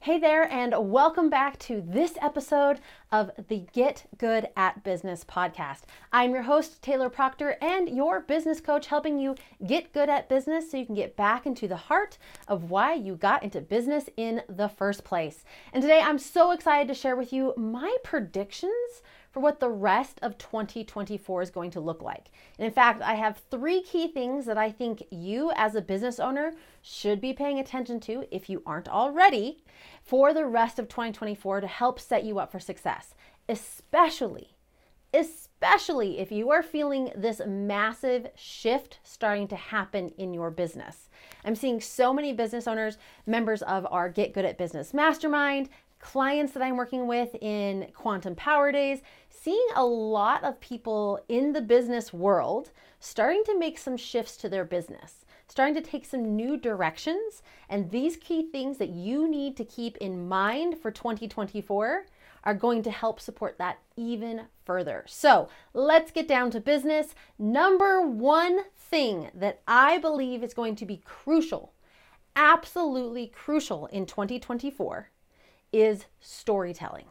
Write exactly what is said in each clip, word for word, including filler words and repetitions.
Hey there, and welcome back to this episode of the Get Good at Business podcast. I'm your host, Taylor Proctor, and your business coach, helping you get good at business so you can get back into the heart of why you got into business in the first place. And today I'm so excited to share with you my predictions for what the rest of twenty twenty-four is going to look like. And in fact, I have three key things that I think you as a business owner should be paying attention to, if you aren't already, for the rest of twenty twenty-four to help set you up for success, especially, especially if you are feeling this massive shift starting to happen in your business. I'm seeing so many business owners, members of our Get Good at Business Mastermind, clients that I'm working with in Quantum Power Days, seeing a lot of people in the business world starting to make some shifts to their business, starting to take some new directions. And these key things that you need to keep in mind for twenty twenty-four are going to help support that even further. So let's get down to business. Number one thing that I believe is going to be crucial, absolutely crucial in twenty twenty-four is storytelling.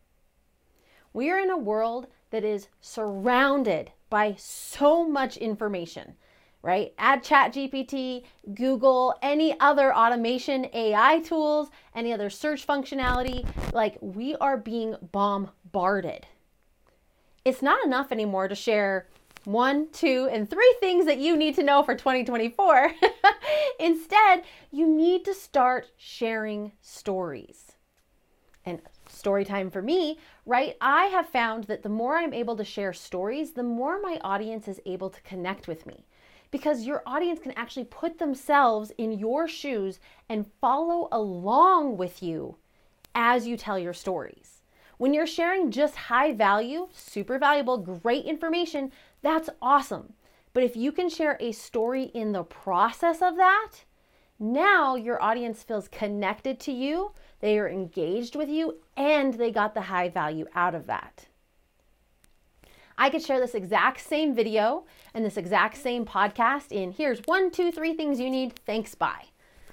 We are in a world that is surrounded by so much information, right? Add ChatGPT, Google, any other automation, A I tools, any other search functionality, like we are being bombarded. It's not enough anymore to share one, two, and three things that you need to know for twenty twenty-four. Instead, you need to start sharing stories. And story time for me, right? I have found that the more I'm able to share stories, the more my audience is able to connect with me. Because your audience can actually put themselves in your shoes and follow along with you as you tell your stories. When you're sharing just high value, super valuable, great information, that's awesome. But if you can share a story in the process of that, now your audience feels connected to you, they are engaged with you, and they got the high value out of that. I could share this exact same video and this exact same podcast in here's one, two, three things you need, thanks, bye.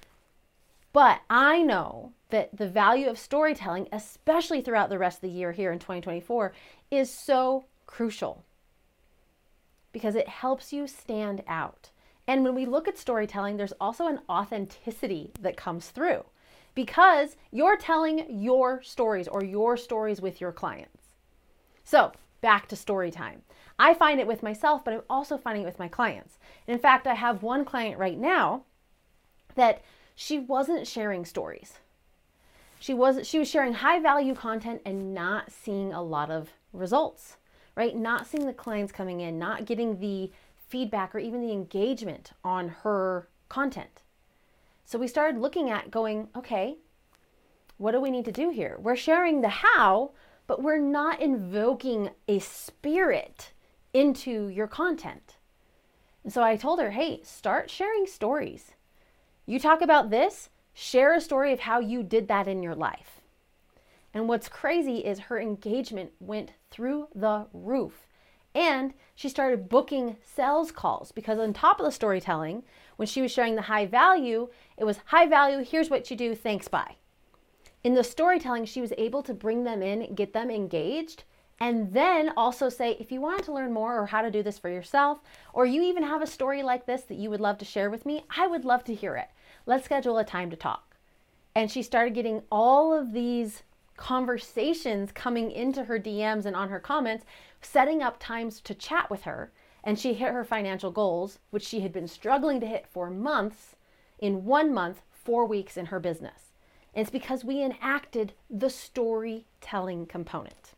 But I know that the value of storytelling, especially throughout the rest of the year here in twenty twenty-four, is so crucial because it helps you stand out. And when we look at storytelling, there's also an authenticity that comes through because you're telling your stories or your stories with your clients. So back to story time. I find it with myself, but I'm also finding it with my clients. And in fact, I have one client right now that she wasn't sharing stories. She was she was sharing high value content and not seeing a lot of results, right? Not seeing the clients coming in, not getting the feedback or even the engagement on her content. So we started looking at going, okay, what do we need to do here? We're sharing the how, but we're not invoking a spirit into your content. And so I told her, hey, start sharing stories. You talk about this, share a story of how you did that in your life. And what's crazy is her engagement went through the roof. And she started booking sales calls because on top of the storytelling, when she was sharing the high value, it was high value, here's what you do, thanks, bye. In the storytelling, she was able to bring them in, get them engaged, and then also say, if you wanted to learn more or how to do this for yourself, or you even have a story like this that you would love to share with me, I would love to hear it. Let's schedule a time to talk. And she started getting all of these conversations coming into her D Ms and on her comments, setting up times to chat with her, and she hit her financial goals, which she had been struggling to hit for months, in one month, four weeks in her business. And it's because we enacted the storytelling component.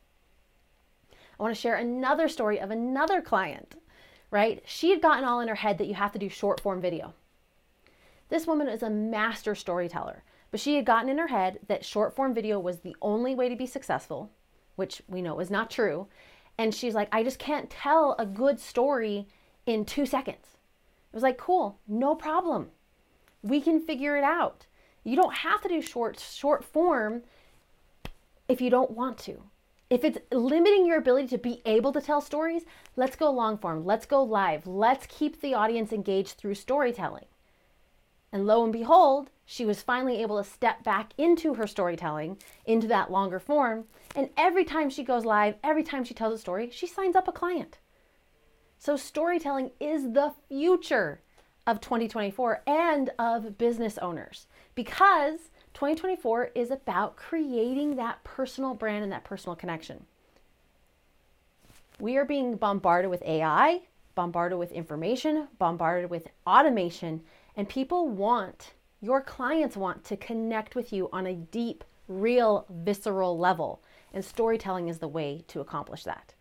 I want to share another story of another client, right? She had gotten all in her head that you have to do short form video. This woman is a master storyteller, but she had gotten in her head that short form video was the only way to be successful, which we know is not true. And she's like, I just can't tell a good story in two seconds. It was like, cool, no problem. We can figure it out. You don't have to do short, short form if you don't want to. If it's limiting your ability to be able to tell stories, let's go long form. Let's go live. Let's keep the audience engaged through storytelling. And lo and behold, she was finally able to step back into her storytelling, into that longer form. And every time she goes live, every time she tells a story, she signs up a client. So storytelling is the future of twenty twenty-four and of business owners, because twenty twenty-four is about creating that personal brand and that personal connection. We are being bombarded with A I, bombarded with information, bombarded with automation, and people want, your clients want to connect with you on a deep, real, visceral level. And storytelling is the way to accomplish that.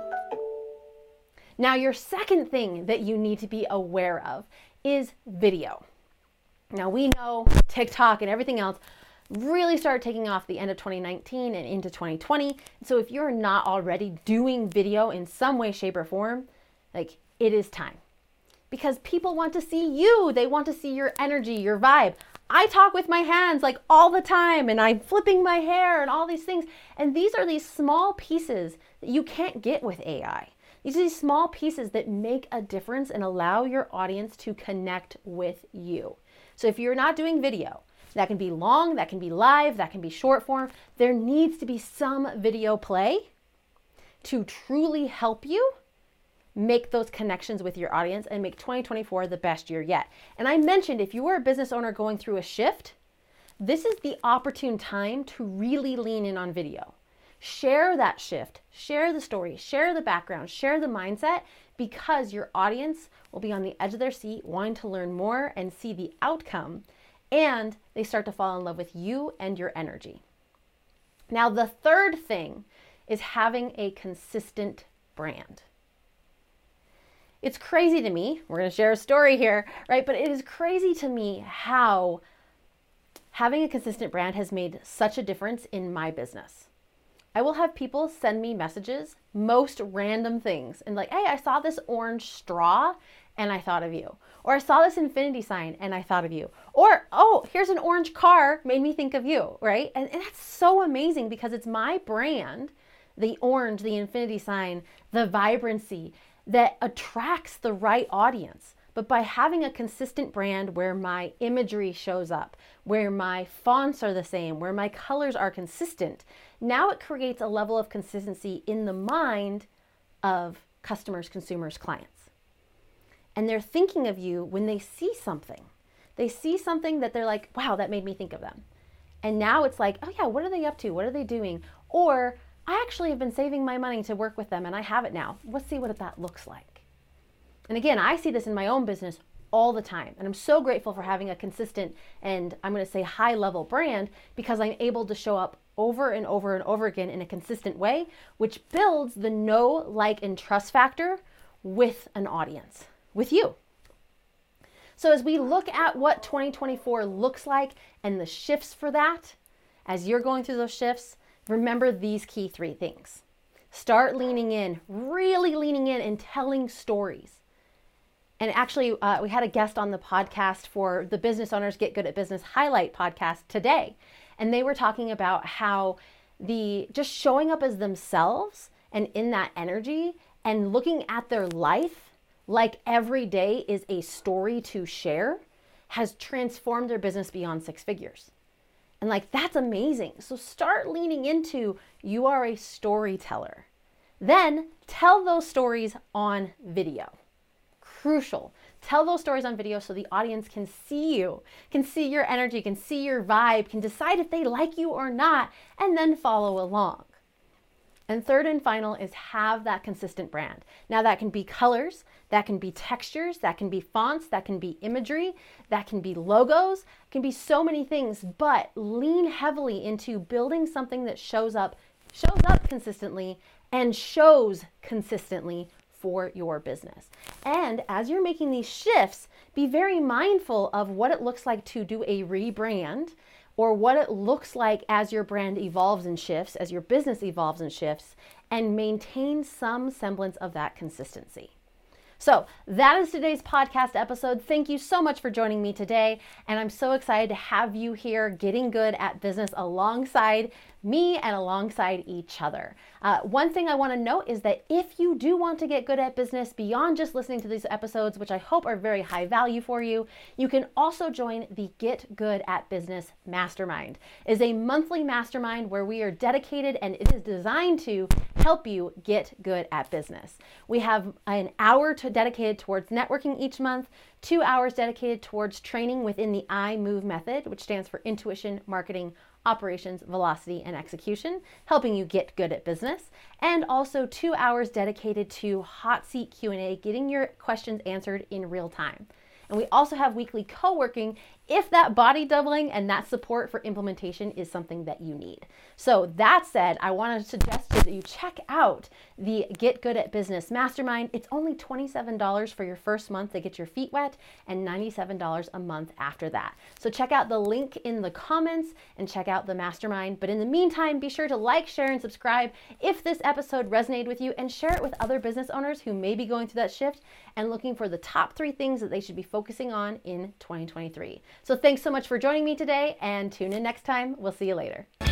Now, your second thing that you need to be aware of is video. Now, we know TikTok and everything else really started taking off the end of twenty nineteen and into twenty twenty. So if you're not already doing video in some way, shape, or form, like, it is time. Because people want to see you. They want to see your energy, your vibe. I talk with my hands like all the time, and I'm flipping my hair and all these things. And these are these small pieces that you can't get with A I. These are these small pieces that make a difference and allow your audience to connect with you. So if you're not doing video, that can be long, that can be live, that can be short form, there needs to be some video play to truly help you make those connections with your audience and make twenty twenty-four the best year yet. And I mentioned, if you are a business owner going through a shift, this is the opportune time to really lean in on video. Share that shift, share the story, share the background, share the mindset, because your audience will be on the edge of their seat wanting to learn more and see the outcome, and they start to fall in love with you and your energy. Now, the third thing is having a consistent brand. It's crazy to me, we're going to share a story here, right? But it is crazy to me how having a consistent brand has made such a difference in my business. I will have people send me messages, most random things, and like, hey, I saw this orange straw and I thought of you. Or I saw this infinity sign and I thought of you. Or, oh, here's an orange car, made me think of you, right? And, and that's so amazing, because it's my brand, the orange, the infinity sign, the vibrancy, that attracts the right audience. But by having a consistent brand where my imagery shows up, where my fonts are the same, where my colors are consistent, now it creates a level of consistency in the mind of customers, consumers, clients. And they're thinking of you when they see something. They see something that they're like, wow, that made me think of them. And now it's like, oh yeah, what are they up to? What are they doing? Or, I actually have been saving my money to work with them and I have it now. Let's see what that looks like. And again, I see this in my own business all the time. And I'm so grateful for having a consistent and, I'm going to say, high level brand, because I'm able to show up over and over and over again in a consistent way, which builds the know, like, and trust factor with an audience, with you. So as we look at what twenty twenty-four looks like and the shifts for that, as you're going through those shifts, remember these key three things. Start leaning in, really leaning in and telling stories. And actually, uh, we had a guest on the podcast for the Business Owners Get Good at Business Highlight podcast today. And they were talking about how the just showing up as themselves and in that energy and looking at their life like every day is a story to share has transformed their business beyond six figures. And like, that's amazing. So start leaning into, you are a storyteller. Then tell those stories on video. Crucial. Tell those stories on video so the audience can see you, can see your energy, can see your vibe, can decide if they like you or not, and then follow along. And third and final is have that consistent brand. Now that can be colors, that can be textures, that can be fonts, that can be imagery, that can be logos, can be so many things, but lean heavily into building something that shows up, shows up consistently and shows consistently for your business. And as you're making these shifts, be very mindful of what it looks like to do a rebrand, or what it looks like as your brand evolves and shifts, as your business evolves and shifts, and maintain some semblance of that consistency. So that is today's podcast episode. Thank you so much for joining me today. And I'm so excited to have you here getting good at business alongside me and alongside each other. Uh, one thing I want to note is that if you do want to get good at business beyond just listening to these episodes, which I hope are very high value for you, you can also join the Get Good at Business Mastermind. It is a monthly mastermind where we are dedicated and it is designed to help you get good at business. We have an hour to dedicated towards networking each month, two hours dedicated towards training within the I MOVE method, which stands for Intuition, Marketing, Operations, Velocity, and Execution, helping you get good at business, and also two hours dedicated to hot seat Q and A, getting your questions answered in real time. And we also have weekly co-working if that body doubling and that support for implementation is something that you need. So that said, I want to suggest that you check out the Get Good at Business Mastermind. It's only twenty-seven dollars for your first month to get your feet wet and ninety-seven dollars a month after that. So check out the link in the comments and check out the mastermind. But in the meantime, be sure to like, share, and subscribe if this episode resonated with you, and share it with other business owners who may be going through that shift and looking for the top three things that they should be focusing on in twenty twenty-three. So thanks so much for joining me today, and tune in next time. We'll see you later.